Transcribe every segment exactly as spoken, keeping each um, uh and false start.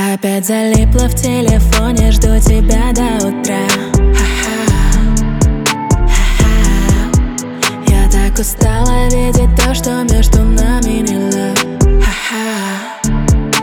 Опять залипла в телефоне, жду тебя до утра. Ха-ха, ха-ха. Я так устала видеть то, что между нами не love. Ха-ха,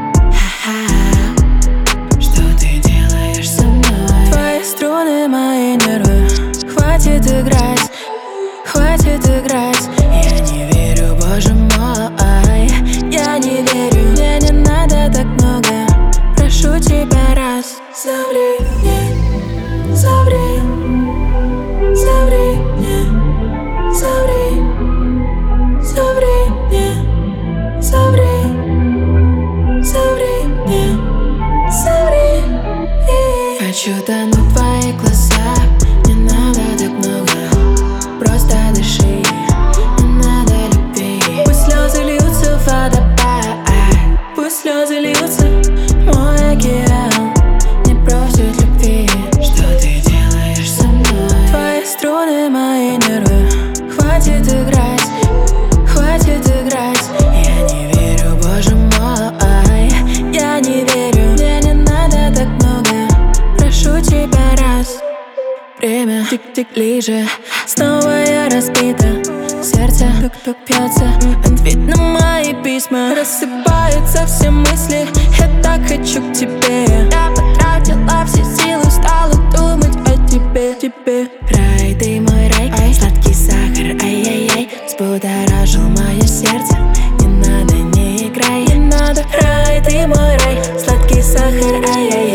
ха-ха. Что ты делаешь со мной? Твои струны, мои нервы. Хватит играть, хватит играть. Я не верю, боже мой, я не верю. Мне не надо так много. Прошу тебя раз, соври мне, соври, соври мне, соври, соври мне, соври, соври мне, соври. Хочу тонуть в твоих глазах, не надо так много, просто дыши, не надо любви. Пусть слезы льются в водопад, пусть слезы льются. Мой океан не просит любви. Что ты делаешь со мной? Твои струны, мои нервы. Хватит играть, хватит играть. Я не верю, боже мой, я не верю. Мне не надо так много. Прошу тебя раз. Время тик-тик ближе. Снова я разбита. Сердце как-то бьется. Ответ на мои письма. Рассыпаются все мысли. Я так хочу к тебе. Я потратила все силы, стала думать о тебе, тебе. Рай, ты мой рай, ай. Сладкий сахар, ай-яй-яй. Взбудоражил мое сердце. Не надо, не играй, не надо. Рай, ты мой рай, сладкий сахар, ай-яй-яй.